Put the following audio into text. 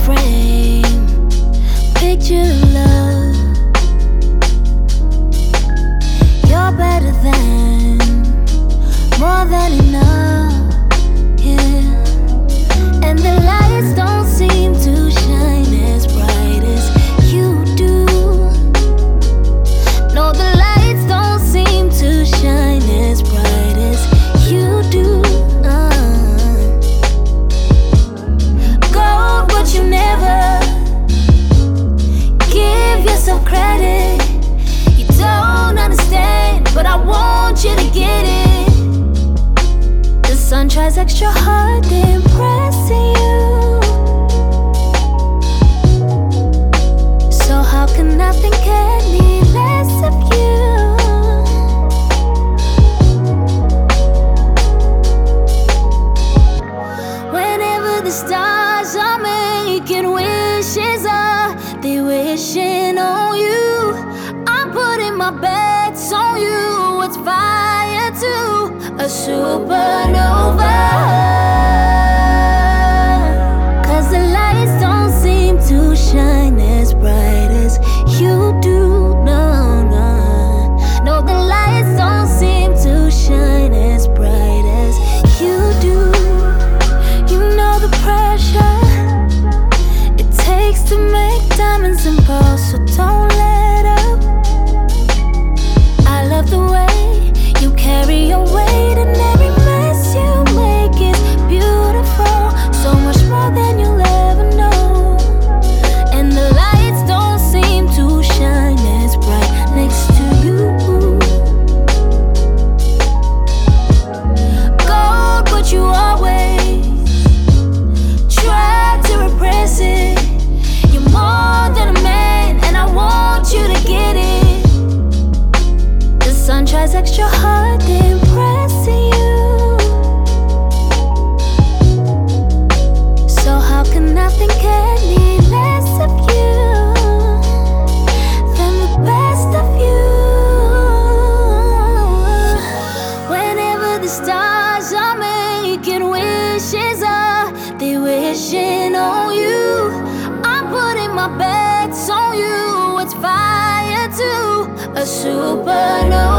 frame, picture of love. You're better than, more than enough, yeah. And the lights don't seem to shine as bright as you do. No, the lights don't seem to shine as bright as you do. Gold, but you never give yourself credit. You don't understand, but I want you to get it. The sun tries extra hard to impress you. So how can I think any less of you? Whenever the stars are making wishes, they wishing on you. I'm putting my bets on you. It's fire to a supernova. 'Cause the lights don't seem to shine as bright as you do. No, no, no, the lights don't seem to shine as bright as you do. You know the pressure it takes to make diamonds and pearls, so don't let up. I love the way you carry your weight, and every mess you make is beautiful, so much more than you'll ever know. And the lights don't seem to shine as bright next to you. Gold, but you always try to repress it. You're more than a man, and I want you to get it. The sun tries extra hard to impress you. So how can I think any less of you than the best of you? Whenever the stars are making wishes, they wishing on you. I'm putting my bets on you. It's fire to a supernova.